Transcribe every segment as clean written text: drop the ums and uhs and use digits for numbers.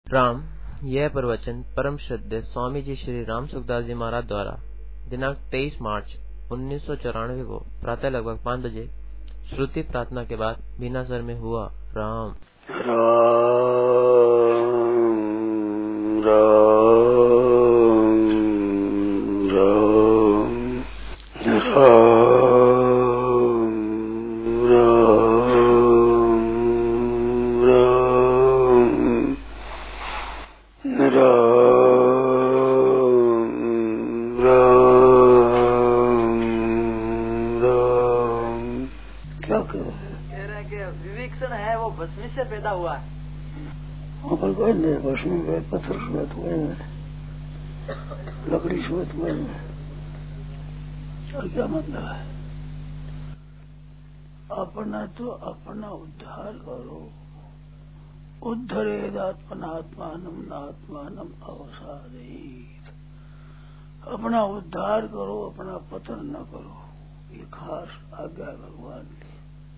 राम। यह प्रवचन परम श्रद्धेय स्वामी जी श्री राम सुखदास जी महाराज द्वारा दिनांक 23 मार्च 1994 को प्रातः लगभग 5 बजे श्रुति प्रार्थना के बाद बीनासर में हुआ। राम राम राम राम राम राम। क्या कह रहे हैं कि विवेक्षण है वो भस्मी से पैदा हुआ है। वहाँ पर कोई नहीं, भस्मी में पत्थर श्वेत हुए में, लकड़ी श्वेत हुए में, और क्या मतलब है? अपना तो अपना उद्धार करो। उद्धरेदात्मनात्मानम नात्मानम अवसादेत। अपना उद्धार करो, अपना पतन न करो। ये खास आज्ञा है भगवान की।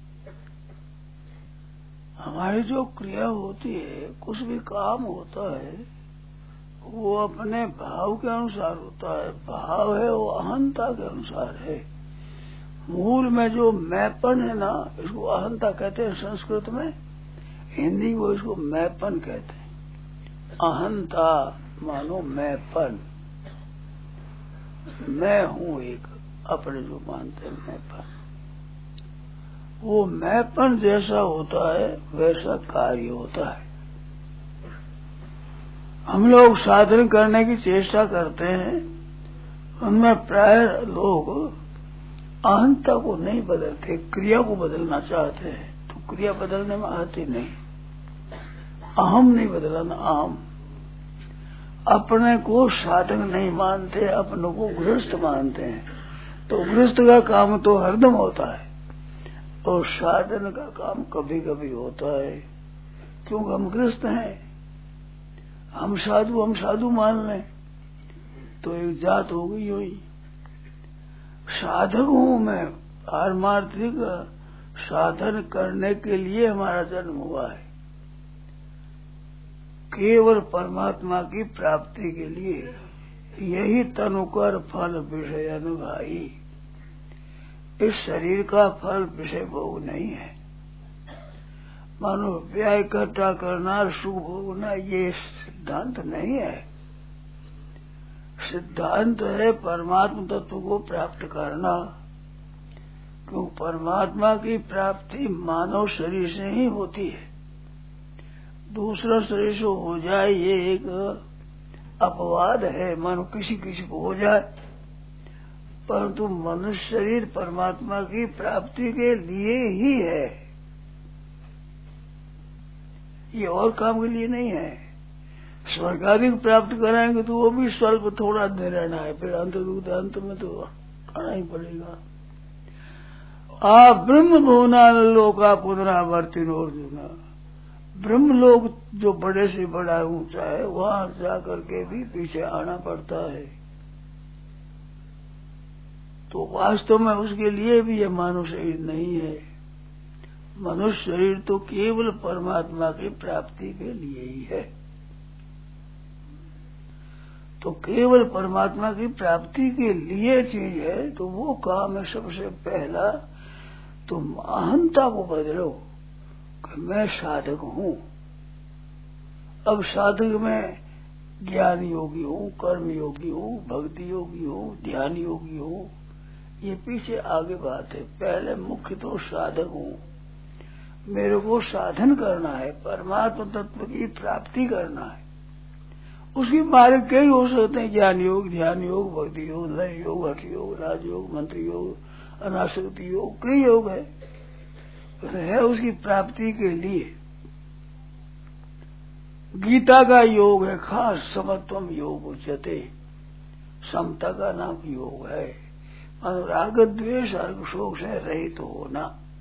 हमारी जो क्रिया होती है, कुछ भी काम होता है, वो अपने भाव के अनुसार होता है। भाव है वो अहंता के अनुसार है। मूल में जो मैपन है ना, इसको अहंता कहते हैं संस्कृत में, हिंदी को इसको मैपन कहते हैं। अहंता मानो मैपन, मैं हूँ एक, अपने जो मानते हैं मैपन। वो मैपन जैसा होता है वैसा कार्य होता है। हम लोग साधन करने की चेष्टा करते हैं, उनमें प्राय लोग अहंता को नहीं बदलते, क्रिया को बदलना चाहते हैं। तो क्रिया बदलने में आती नहीं। अहम नहीं बदलना, अहम। अपने को साधक नहीं मानते, अपनों को गृहस्थ मानते हैं। तो गृहस्थ का काम तो हरदम होता है और साधन का काम कभी कभी होता है, क्योंकि हम गृहस्थ हैं। हम साधु मान लें तो एक जात हो गई हुई। साधक हूं मैं, पारमार्थिक साधन करने के लिए हमारा जन्म हुआ है, केवल परमात्मा की प्राप्ति के लिए। यही तनुकर फल विषय अनुभाई। इस शरीर का फल विषय भोग नहीं है। मानो व्यय इकट्ठा करना, सुख भोगना, ये सिद्धांत नहीं है। सिद्धांत है परमात्मा तत्व को प्राप्त करना। क्यों? परमात्मा की प्राप्ति मानव शरीर से ही होती है। दूसरा शरीर से हो जाए ये एक अपवाद है, मानो किसी किसी को हो जाए, परंतु मनुष्य शरीर परमात्मा की प्राप्ति के लिए ही है, ये और काम के लिए नहीं है। स्वर्ग आदि को प्राप्त कराएंगे तो वो भी स्वल्प थोड़ा दिन रहना है, फिर अंत में तो आना ही पड़ेगा। ब्रह्म भुवना लोका पुनरावर्तिनो अर्जुना। ब्रह्मलोक जो बड़े से बड़ा ऊंचा है, वहां जाकर के भी पीछे आना पड़ता है। तो वास्तव में उसके लिए भी यह मानव शरीर नहीं है। मनुष्य शरीर तो केवल परमात्मा की प्राप्ति के लिए ही है। तो केवल परमात्मा की प्राप्ति के लिए चीज है, तो वो काम है सबसे पहला। तुम अहंता को बदलो कि मैं साधक हूँ। अब साधक में ज्ञान योगी हूँ, कर्म योगी हूँ, भक्ति योगी हूँ, ध्यान योगी हूँ, ये पीछे आगे बात है। पहले मुख्य तो साधक हूँ। मेरे को साधन करना है, परमात्मा तत्व की प्राप्ति करना है। उसके मार्ग कई हो सकते हैं, ज्ञान योग, ध्यान योग, भक्ति योग, लय योग, हठ योग, राजयोग, मंत्र योग, अनासक्ति योग, कई योग है उसकी प्राप्ति के लिए। गीता का योग है खास समत्वम योग उच्यते, समता का नाम योग है। राग द्वेष अर्घ शोक से रहित होना,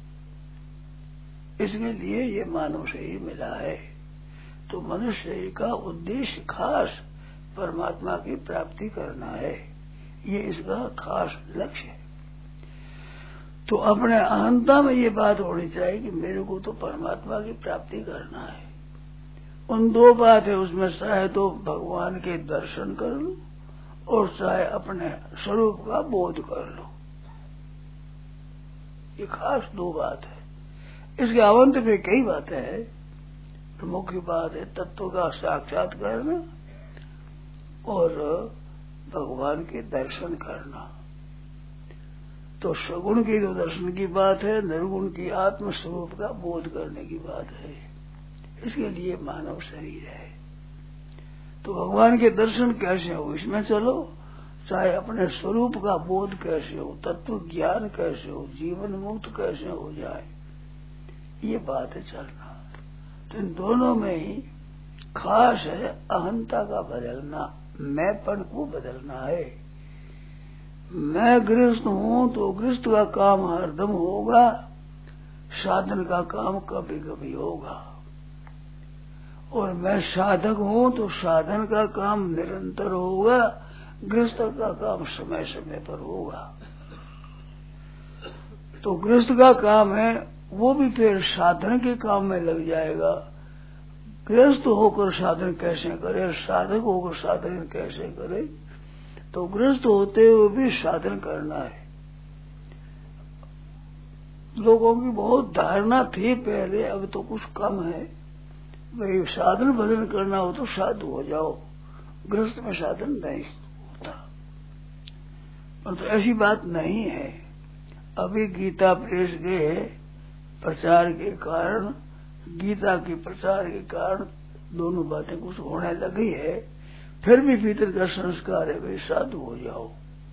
इसके लिए ये मानव शरीर मिला है। तो मनुष्य शरीर का उद्देश्य खास परमात्मा की प्राप्ति करना है, ये इसका खास लक्ष्य है। तो अपने अहंता में ये बात होनी चाहिए कि मेरे को तो परमात्मा की प्राप्ति करना है। उन दो बात है उसमें, चाहे तो भगवान के दर्शन कर लो और चाहे अपने स्वरूप का बोध कर लो। ये खास दो बात है। इसके अवंत में कई बातें हैं। प्रमुख बात है तत्व का साक्षात करना और भगवान के दर्शन करना। तो सगुण की जो दर्शन की बात है, निर्गुण की आत्म स्वरूप का बोध करने की बात है। इसके लिए मानव शरीर है। तो भगवान के दर्शन कैसे हो इसमें चलो, चाहे अपने स्वरूप का बोध कैसे हो, तत्व ज्ञान कैसे हो, जीवन मुक्त कैसे हो जाए, ये बात है चलना। तो इन दोनों में ही खास है अहंता का बदलना, मैंपन को बदलना है। मैं गृहस्थ हूं तो गृहस्थ का काम हरदम होगा, साधन का काम कभी कभी होगा। और मैं साधक हूं तो साधन का काम निरंतर होगा, गृहस्थ का काम समय समय पर होगा। तो गृहस्थ का काम है वो भी फिर साधन के काम में लग जाएगा। गृहस्थ होकर साधन कैसे करे, साधक होकर साधन कैसे करे, तो गृहस्थ होते हुए भी साधन करना है। लोगों की बहुत धारणा थी पहले, अब तो कुछ कम है। भाई साधन भजन करना हो तो साधु हो जाओ, गृहस्थ में साधन नहीं होता। परंतु तो ऐसी बात नहीं है। अभी गीता प्रेस के प्रचार के कारण, गीता के प्रचार के कारण दोनों बातें कुछ होने लगी है। फिर भी भीतर का संस्कार है भाई साधु हो जाओ,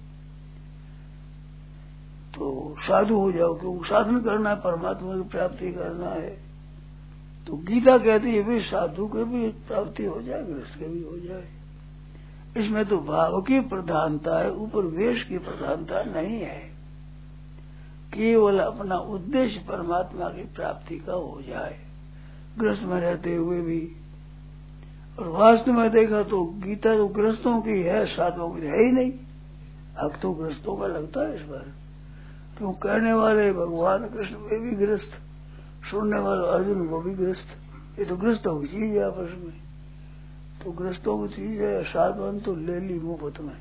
तो साधु हो जाओ, क्योंकि साधन करना है, परमात्मा की प्राप्ति करना है। तो गीता कहती है भाई साधु के भी प्राप्ति हो जाए, गृहस्थ के भी हो जाए। इसमें तो भाव की प्रधानता है, ऊपर वेश की प्रधानता नहीं है। केवल अपना उद्देश्य परमात्मा की प्राप्ति का हो जाए, गृहस्थ में रहते हुए भी। और वास्तव में देखा तो गीता तो गृहस्थों की है, साधुओं की है ही नहीं। हक तो गृहस्थों का लगता है इस बार, क्यों कहने वाले भगवान कृष्ण वे भी गृहस्थ, सुनने वाले अर्जुन वो भी गृहस्थ। ये तो गृहस्थों की चीज है आपस में, तो गृहस्थों की चीज है। साधवन तो ले ली मुफ्त में,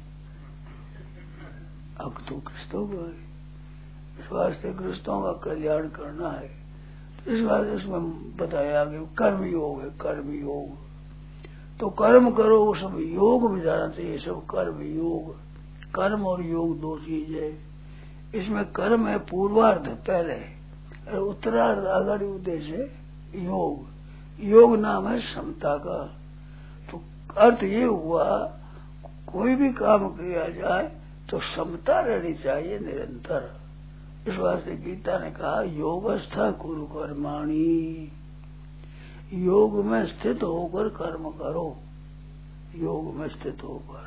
हक तो गृहस्थों का है। इस वास्ते गृहस्थों का कल्याण करना है। तो इस वास्ते इसमें बताया कि कर्म योग है, कर्म योग। तो कर्म करो, वो सब योग में जाना चाहिए, सब कर्म योग। कर्म और योग दो चीज है। इसमें कर्म है पूर्वार्ध पहले, और उत्तरार्ध आगाड़ी उद्देश्य है योग। योग नाम है समता का। तो अर्थ ये हुआ कोई भी काम किया जाए तो समता रहनी चाहिए निरंतर। इस वास्ते गीता ने कहा योगस्था कुरु कर्माणि, योग में स्थित होकर कर्म करो, योग में स्थित होकर।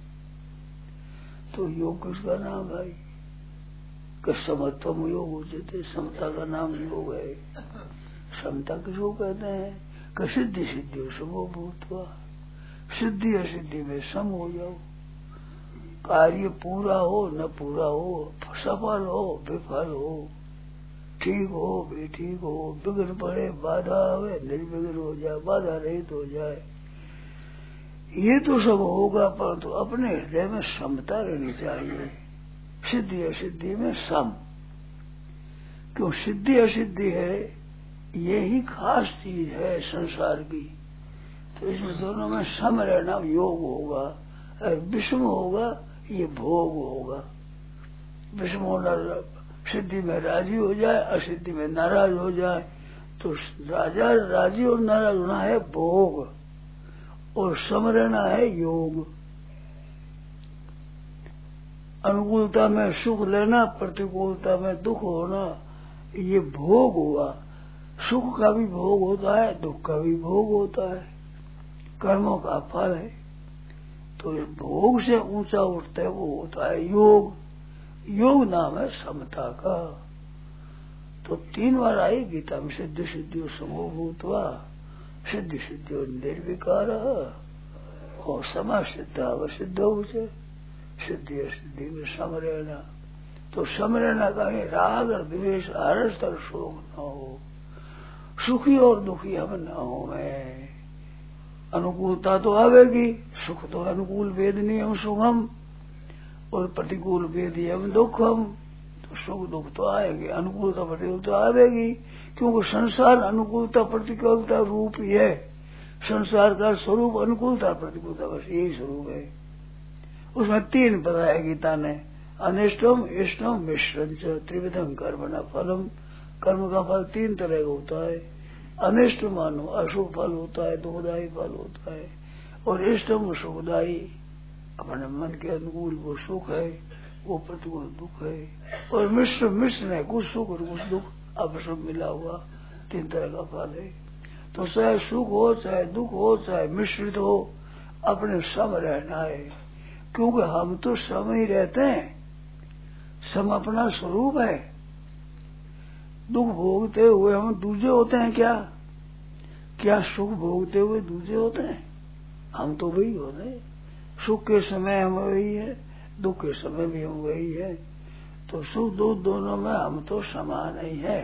तो योग किसका नाम भाई? कि समत्वम योग उचित, समता का नाम योग है। समता किसको कहते हैं? कि सिद्धि सिद्धि समो भूतवा, सिद्धि असिद्धि में सम हो जाओ। कार्य पूरा हो न पूरा हो, सफल हो विफल हो, ठीक हो बेठीक हो, विघ्न पड़े बाधा आवे निर्विघ्न हो जाए, बाधा रहित हो जाए, ये तो सब होगा। परंतु अपने हृदय में समता रहनी चाहिए, सिद्धि असिद्धि में सम। क्यों सिद्धि असिद्धि है, यही खास चीज है संसार की। तो इसमें दोनों में सम रहना योग होगा। और विषम होगा ये भोग होगा। विषम होना सिद्धि में राजी हो जाए, असिद्धि में नाराज हो जाए। तो राजा राजी और नाराज होना है भोग, और सम रहना है योग। अनुकूलता में सुख लेना, प्रतिकूलता में दुख होना, ये भोग हुआ। सुख का भी भोग होता है, दुख का भी भोग होता है, कर्मों का फल है। तो इस भोग से ऊंचा उठता है वो होता है योग। योग नाम है समता का। तो 3 बार आई गीता में, सिद्धि सिद्धियों समो भूतवा, सिद्धि सिद्धियों निर्विकार और समा सिद्धा व सिद्ध उचे, सिद्धि असिद्धि में सम रहना। तो सम रहना का है राग और द्वेष हर्ष और शोक न हो, सुखी और दुखी हम न हो। अनुकूलता तो आवेगी। सुख तो अनुकूल वेदनीयम सुखम और प्रतिकूल वेदीयम दुखम। तो सुख दुख तो आएंगे, अनुकूलता प्रतिकूलता आवेगी, क्योंकि संसार अनुकूलता प्रतिकूलता रूप ही है। संसार का स्वरूप अनुकूलता प्रतिकूलता, बस यही स्वरूप है। उसमें 3 बताया गीता ने, अनिष्टम इष्टम मिश्रम च त्रिविधम कर्म न फलम। कर्म का फल 3 तरह का होता है। अनिष्ट मानो अशुभ फल होता है, दुखदायी फल होता है, और इष्टम सुखदायी अपने मन के अनुकूल वो सुख है, वो प्रतिकूल दुख है। और मिश्र मिश्र है, कुछ सुख और कुछ दुख आपस में मिला हुआ 3 तरह का फल है। तो चाहे सुख हो, चाहे दुख हो, चाहे मिश्रित हो, अपने सम रहना है। क्योंकि हम तो सम ही रहते हैं, सम अपना स्वरूप है। दुख भोगते हुए हम दूजे होते हैं क्या? क्या सुख भोगते हुए दूजे होते हैं? हम तो वही होते हैं। सुख के समय हम वही है, दुख के समय भी हम वही है। तो सुख दुख दोनों में हम तो समान ही है।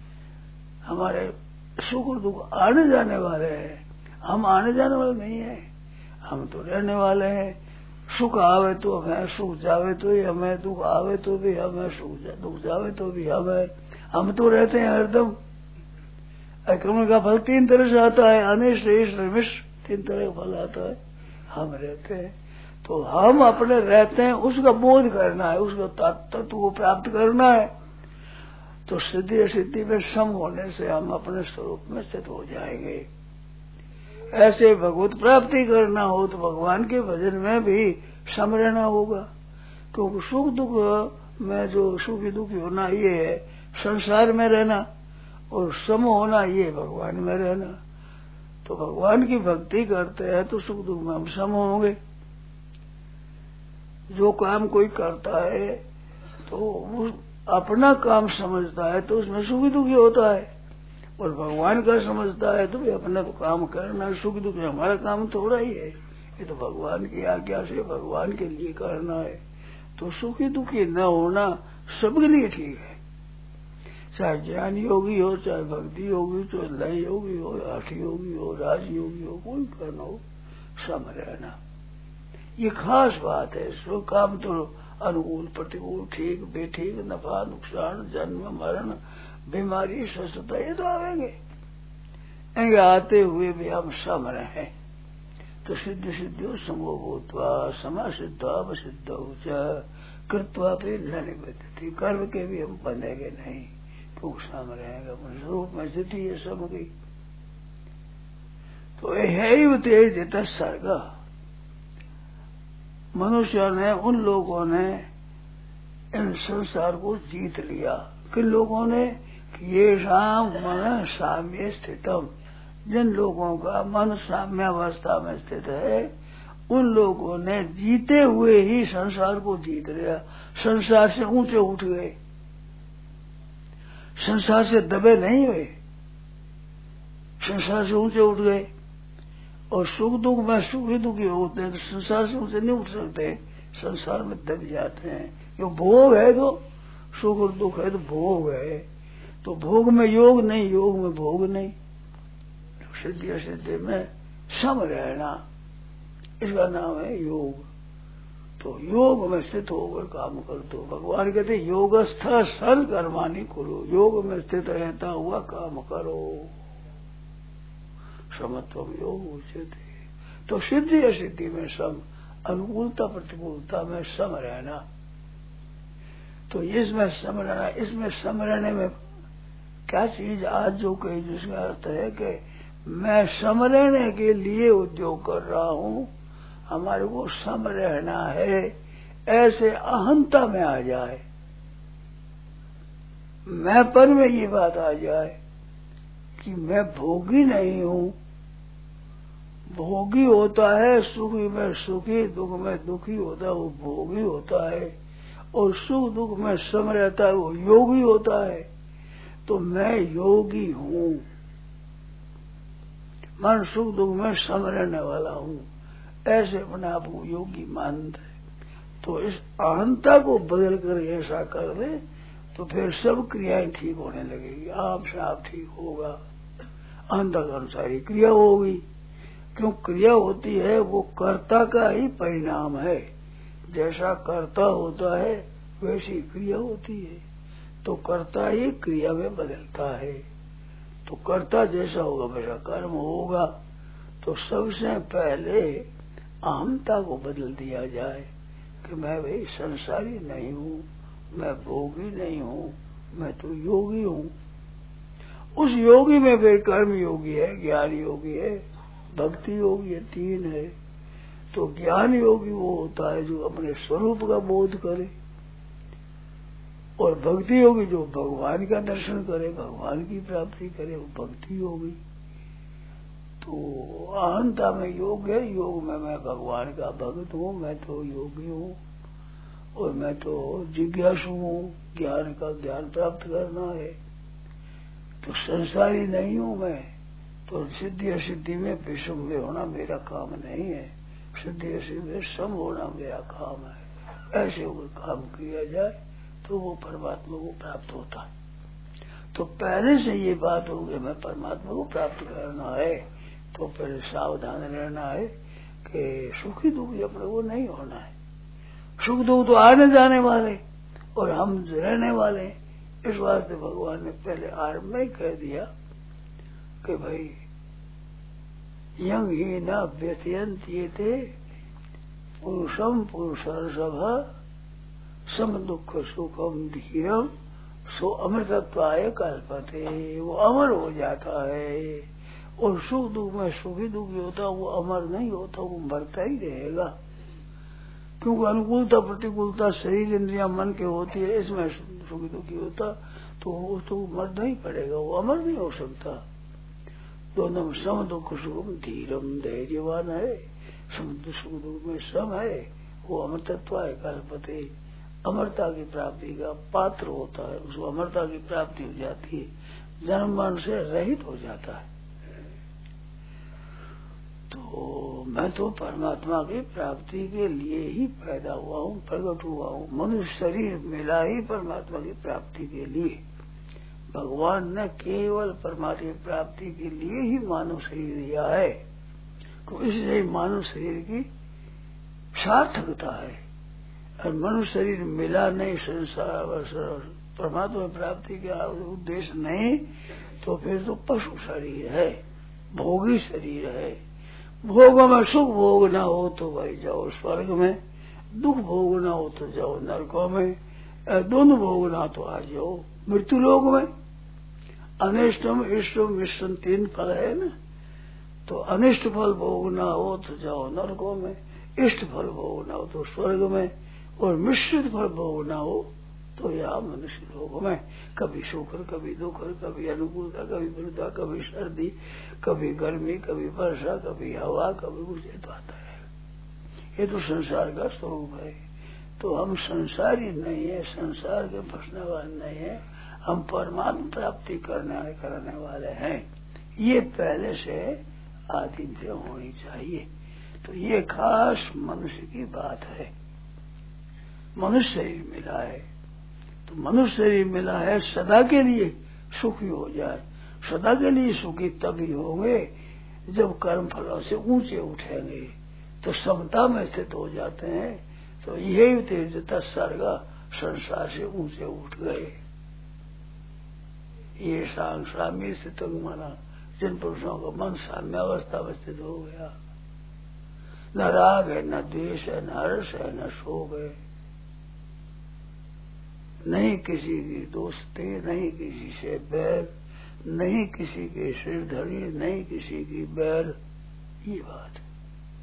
हमारे सुख और दुख आने जाने वाले हैं, हम आने जाने वाले नहीं है। हम तो रहने वाले हैं। सुख आवे तो हमें, सुख जावे तो ही हमें, दुख आवे तो भी हमें, दुख जावे तो भी हमें। हम तो रहते हैं हरदम। कर्म का फल 3 तरह से आता है, अनिष्ट इष्ट मिश्र 3 तरह का फल आता है। हम रहते हैं, तो हम अपने रहते हैं, उसका बोध करना है, उसका तत्व को प्राप्त करना है। तो सिद्धि असिद्धि में सम होने से हम अपने स्वरूप में स्थित हो जाएंगे। ऐसे भगवत प्राप्ति करना हो तो भगवान के भजन में भी सम रहना होगा। क्योंकि सुख दुख में जो सुखी दुखी होना ये है संसार में रहना, और सम होना ये भगवान में रहना। तो भगवान की भक्ति करते हैं तो सुख दुख में हम सम होंगे। जो काम कोई करता है तो वो अपना काम समझता है तो उसमें सुखी दुखी होता है, और भगवान का समझता है तो भी अपना तो काम करना, सुख दुख हमारा काम थोड़ा ही है। ये तो भगवान की आज्ञा से भगवान के लिए करना है। तो सुखी दुखी न होना सबके लिए ठीक है। चाहे ज्ञान योगी हो, चाहे भक्ति योगी, चाहे लय योगी हो, हठ योगी हो, राज योगी हो, कोई करना हो, सम रहना ये खास बात है। सो काम तो अनुकूल प्रतिकूल, ठीक बेठीक, नफा नुकसान, जन्म मरण, बीमारी, स्वस्थता, ये तो आवेंगे। इनके आते हुए भी हम सम रहे। तो सिद्ध सिद्धियों समो भूतवा समा सिद्धा सिद्ध कृत्वा पे न निबद्धति। कर्म के भी हम बनेंगे नहीं, तो सम रहेगा। स्वरूप में स्थिति है सम की। तो है तेज सर्ग। मनुष्य ने, उन लोगों ने इन संसार को जीत लिया। किन लोगों ने? ये शाम मन साम्य स्थितम। जिन लोगों का मन साम्यावस्था में स्थित है उन लोगों ने जीते हुए ही संसार को जीत लिया। संसार से ऊंचे उठ गए, संसार से दबे नहीं हुए, संसार से ऊंचे उठ गए। और सुख दुख में सुखी दुखी होते हैं तो संसार से ऊंचे नहीं उठ सकते, संसार में दब जाते हैं। क्यों? भोग है तो सुख और दुख है तो भोग है। तो भोग में योग नहीं, योग में भोग नहीं। तो सिद्धि असिद्धि में सम रहना, इसका नाम है योग। तो योग में स्थित होकर काम कर दो। भगवान कहते योगस्थ सल कर्माणि कुरु। योग में स्थित रहता हुआ काम करो। समत्वम योग उच्यते। तो सिद्धि असिद्धि में सम, अनुकूलता प्रतिकूलता में सम रहना। तो इसमें सम रहना, इसमें सम रहने में क्या चीज आज जो कही, जिसका अर्थ है कि मैं सम रहने के लिए उद्योग कर रहा हूं, हमारे को सम रहना है, ऐसे अहंता में आ जाए, मैं पर में ये बात आ जाए कि मैं भोगी नहीं हूं। भोगी होता है सुखी में सुखी, दुख में दुखी होता है वो भोगी होता है, और सुख दुख में सम रहता है वो योगी होता है। तो मैं योगी हूं, मन सुख दुख में सम रहने वाला हूं, ऐसे अपने आप को योगी मानता है। तो इस अहंता को बदल कर ऐसा कर दे तो फिर सब क्रियाएं ठीक होने लगेगी, आप से आप ठीक होगा, अहंता के अनुसार ही क्रिया होगी। क्यों क्रिया होती है वो कर्ता का ही परिणाम है। जैसा कर्ता होता है वैसी क्रिया होती है, तो कर्ता ही क्रिया में बदलता है। तो कर्ता जैसा होगा वैसा कर्म होगा। तो सबसे पहले अहमता को बदल दिया जाए कि मैं भाई संसारी नहीं हूँ, मैं भोगी नहीं हूँ, मैं तो योगी हूँ। उस योगी में फिर कर्म योगी है, ज्ञान योगी है, भक्ति योगी है, तीन है। तो ज्ञान योगी वो होता है जो अपने स्वरूप का बोध करे, और भक्ति योगी जो भगवान का दर्शन करे, भगवान की प्राप्ति करे, वो भक्ति योगी। तो अहंता में योग है, योग में मैं भगवान का भक्त हूँ, मैं तो योगी हूँ और मैं तो जिज्ञासु हूँ, ज्ञान का ज्ञान प्राप्त करना है। तो संसारी नहीं हूँ मैं, तो सिद्धि असिद्धि में विषम में होना मेरा काम नहीं है, सिद्धि असिद्धि में सम होना मेरा काम है। ऐसे अगर काम किया जाए तो वो परमात्मा को प्राप्त होता है। तो पहले से ये बात हो गई मैं परमात्मा को प्राप्त करना है, तो फिर सावधान रहना है कि सुखी दुखी अपने को नहीं होना है। सुख दुख तो आने जाने वाले और हम रहने वाले। इस वास्ते भगवान ने पहले आरंभ में कह दिया कि भाई यंग ही न व्यथयंत ये थे पुरुषम पुरुषर्षभा सम दुख सुखम धीरम सो अमृतत्वाय कल्पते। वो अमर हो जाता है, और सुख दुख में सुखी दुखी होता वो अमर नहीं होता, वो मरता ही रहेगा। क्योंकि अनुकूलता प्रतिकूलता शरीर इंद्रिया मन के होती है, इसमें सुखी दुखी होता तो वो तो मरना ही पड़ेगा, वो अमर नहीं हो सकता। दोनों सम दुख सुखम धीरम धैर्यवान है, समुद्र सुख दुख में सम है, वो अमृतत्व है कल्पते, अमरता की प्राप्ति का पात्र होता है, उसको अमरता की प्राप्ति हो जाती है, जन्म मरण से रहित हो जाता है। तो मैं तो परमात्मा की प्राप्ति के लिए ही पैदा हुआ हूँ, प्रकट हुआ हूँ। मनुष्य शरीर मिला ही परमात्मा की प्राप्ति के लिए। भगवान ने केवल परमात्मा की प्राप्ति के लिए ही मानव शरीर दिया है, तो इसलिए मानव शरीर की सार्थकता है। और मनुष्य शरीर मिला नहीं, संसार परमात्मा प्राप्ति का उद्देश्य नहीं, तो फिर तो पशु शरीर है, भोगी शरीर है। भोगों में सुख भोगना हो तो भाई जाओ स्वर्ग में, दुख भोगना हो तो जाओ नरकों में, दोनों भोगना तो आ जाओ मृत्यु लोक में। अनिष्टम इष्टम मिश्रम तीन फल है ना, तो अनिष्ट फल भोगना हो तो जाओ नरकों में, इष्ट फल भोगना हो तो स्वर्ग में, और मिश्रित फल भोगना हो तो यहाँ मनुष्य लोगों में। कभी सुख कभी दुख, कभी अनुकूलता कभी विरुद्धा, कभी सर्दी कभी गर्मी, कभी वर्षा, कभी हवा, कभी कुछ तो आता है। ये तो संसार का स्वरूप है। तो हम संसारी नहीं है, संसार के फंसने वाले नहीं है, हम परमात्मा प्राप्ति करने वाले हैं। ये पहले से आदिम से होनी चाहिए। तो ये खास मनुष्य की बात है। मनुष्य शरीर मिला है, तो मनुष्य शरीर मिला है सदा के लिए सुखी हो जाए। सदा के लिए सुखी तभी होंगे जब कर्म फलों से ऊंचे उठेंगे, तो समता में स्थित हो जाते हैं। तो यही तीर्थता सर्गा संसार से ऊंचे उठ गए। ये सांग साम्य स्थित माना, जिन पुरुषों का मन साम्य अवस्था में स्थित हो गया। न राग है, न द्वेष है, न हर्ष है, न शोक है, नहीं किसी की दोस्ती, नहीं किसी से बैर, नहीं किसी के सिरधरी, नहीं किसी की बैर। ये बात है।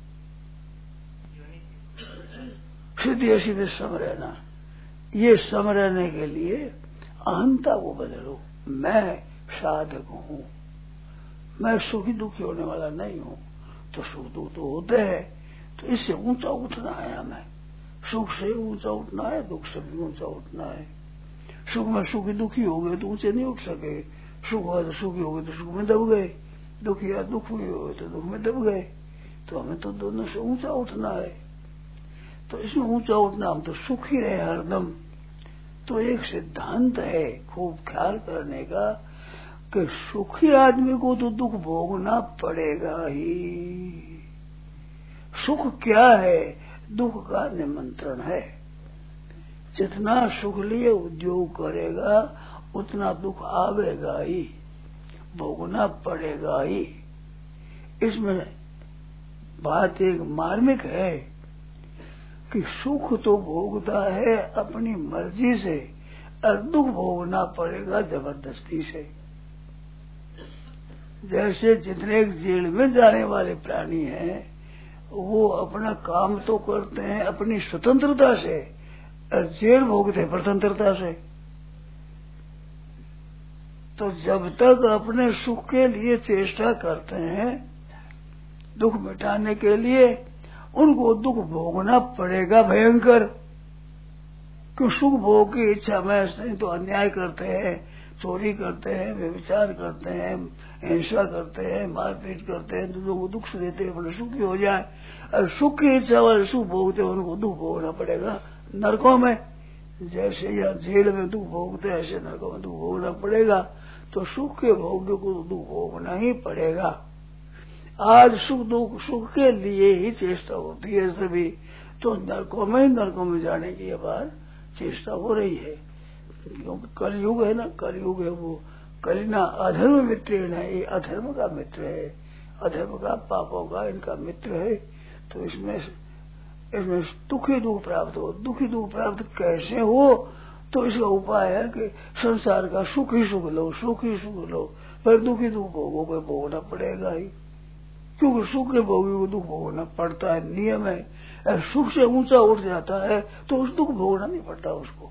सिद्धि ऐसी में सम रहना, ये सम रहने के लिए अहंता को बदलो। मैं साधक हूँ, मैं सुखी दुखी होने वाला नहीं हूँ। तो सुख दुख तो होते हैं, तो इससे ऊंचा उठना है हमें। सुख से ऊंचा उठना है, दुख से भी ऊंचा उठना है। सुख में सुखी दुखी हो गए तो ऊंचे नहीं उठ सके, सुख हुआ तो सुखी हो गए तो सुख में दब गए, दुखी या दुख हुए हो तो दुख में दब गए। तो हमें तो दोनों से ऊंचा उठना है। तो इसमें ऊंचा उठना, हम तो सुखी रहे हरदम। तो एक सिद्धांत है खूब ख्याल करने का, कि सुखी आदमी को तो दुख भोगना पड़ेगा ही। सुख क्या है? दुख का निमंत्रण है। जितना सुख लिए उद्योग करेगा उतना दुख आवेगा ही, भोगना पड़ेगा ही। इसमें बात एक मार्मिक है कि सुख तो भोगता है अपनी मर्जी से और दुख भोगना पड़ेगा जबरदस्ती से। जैसे जितने जेल में जाने वाले प्राणी हैं वो अपना काम तो करते हैं अपनी स्वतंत्रता से और जेल भोगते हैं स्वतंत्रता से। तो जब तक अपने सुख के लिए चेष्टा करते हैं दुख मिटाने के लिए, उनको दुख भोगना पड़ेगा भयंकर। क्यों? सुख भोग की इच्छा में नहीं तो अन्याय करते हैं, चोरी करते हैं, व्यभिचार करते हैं, हिंसा करते हैं, मारपीट करते हैं, दूसरों को दुख देते हैं अपने सुखी हो जाए। और सुख की इच्छा वाले सुख भोगते हैं उनको दुख भोगना पड़ेगा नरकों में। जैसे यहाँ जेल में दुख भोगते हैं ऐसे नरकों में दुख भोगना पड़ेगा। तो सुख के भोग्य को दुख भोगना ही पड़ेगा। आज सुख के लिए ही चेष्टा होती है सभी, तो नरकों में जाने की बार चेष्टा हो रही है। क्योंकि कलयुग है ना, कलयुग है वो कलिना अधर्म मित्र है, ये अधर्म का मित्र है, अधर्म का पापों का इनका मित्र है। तो इसमें दुखी दुख प्राप्त हो। दुखी दुख प्राप्त कैसे हो? तो इसका उपाय है कि संसार का सुख ही सुख लो, सुख ही सुख लो, पर दुखी दुख भोगों को भोगना पड़ेगा ही। क्योंकि सुख के भोगी को दुख भोगना पड़ता है, नियम है। और सुख से ऊंचा उठ जाता है तो उस दुख भोगना नहीं पड़ता उसको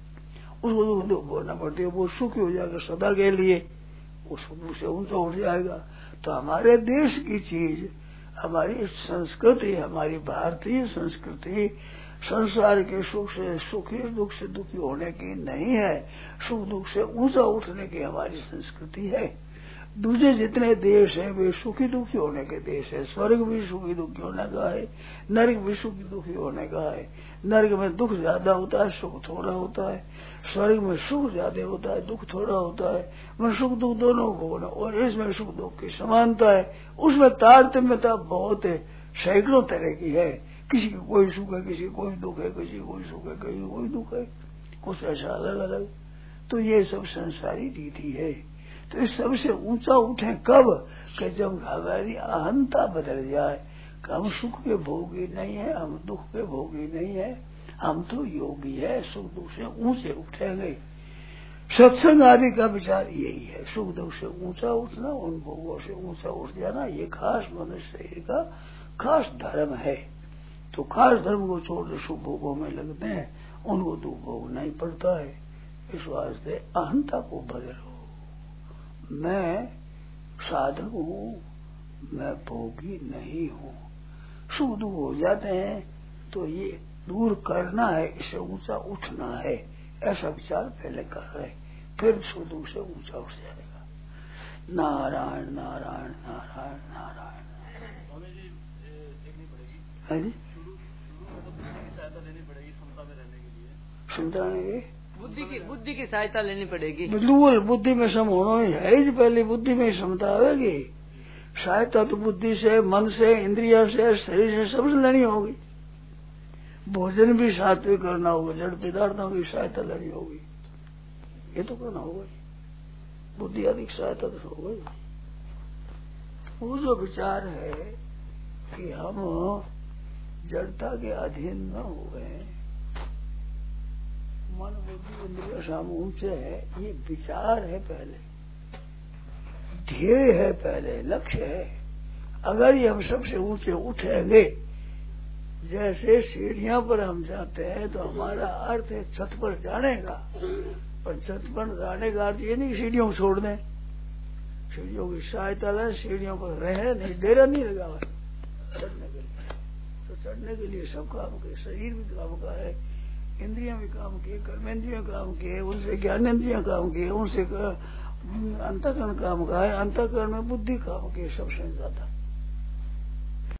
दुख भोगना पड़ती है। वो सुखी हो जाएगा सदा के लिए, वो सुख से ऊंचा उठ जाएगा। तो हमारे देश की चीज, हमारी संस्कृति, हमारी भारतीय संस्कृति संसार के सुख से सुखी, दुख से दुखी होने की नहीं है, सुख दुख से ऊंचा उठने की हमारी संस्कृति है। दूसरे जितने देश हैं वे सुखी दुखी होने के देश है। स्वर्ग भी सुखी दुखी होने का है, नरक भी सुखी दुखी होने का है। नरक में दुख ज्यादा होता है, सुख थोड़ा होता है। स्वर्ग में सुख ज्यादा होता है, दुख थोड़ा होता है। मैं सुख दुख दोनों भोगना, और इसमें सुख दुख की समानता है। उसमें तारतम्यता बहुत है, सैकड़ों तरह की है। किसी की कोई सुख है, किसी कोई दुख है, किसी कोई सुख है, किसी कोई दुख है, कुछ ऐसा अलग अलग। तो ये सब संसारी रीति है। तो इस सबसे ऊंचा उठे कब? कि जब हमारी अहंता बदल जाए कि हम सुख के भोगी नहीं है, हम दुख के भोगी नहीं है, हम तो योगी है, सुख दुख से ऊंचे उठेंगे। सत्संग आदि का विचार यही है, सुख दुख से ऊंचा उठना, उन भोगों से ऊंचा उठ जाना, ये खास मनुष्य का खास धर्म है। तो खास धर्म को छोड़ के सुख भोगों में लगते हैं, उनको दुख भोगना ही पड़ता है। इस वास्ते अहंता को बदलो। मैं साधक हूँ, मैं भोगी नहीं हूँ। सुख दुख हो जाते हैं तो ये दूर करना है, इससे ऊंचा उठना है, ऐसा विचार पहले कर रहे, फिर सुख दुख से ऊंचा उठ जाएगा। नारायण नारायण नारायण नारायण। है जी, क्षमता नहीं, बुद्धि की सहायता लेनी पड़ेगी। बिल्कुल, बुद्धि में सम होना ही है जी, पहले बुद्धि में क्षमता आएगी। सहायता तो बुद्धि से, मन से, इंद्रिया से, शरीर से, सबसे लेनी होगी। भोजन भी सात्विक करना होगा, जड़ पदार्थों की सहायता लेनी होगी, ये तो करना होगा। बुद्धि अधिक सहायता तो होगा। वो जो विचार है कि हम जड़ता के अधीन न हो गए, मन बुद्धि इंद्रिय सामूहिक है, ये विचार है, पहले ध्येय है, पहले लक्ष्य है। अगर ये हम सबसे ऊंचे उठेंगे, जैसे सीढ़ियों पर हम जाते हैं तो हमारा अर्थ है छत पर जाने का, पर छत पर जाने का अर्थ ये नहीं सीढ़ियों को छोड़ दें, सीढ़ियों की सहायता लें, सीढ़ियों पर रहे नहीं, डेरा नहीं लगा चढ़ने के लिए। तो चढ़ने के लिए सब काम के, शरीर भी काम का है, इंद्रियां भी काम किए, कर्मेंद्रियां काम किए, उनसे ज्ञानेंद्रियां काम किए, उनसे अंतःकरण काम का है, अंतःकरण में बुद्धि काम की, सबसे ज्यादा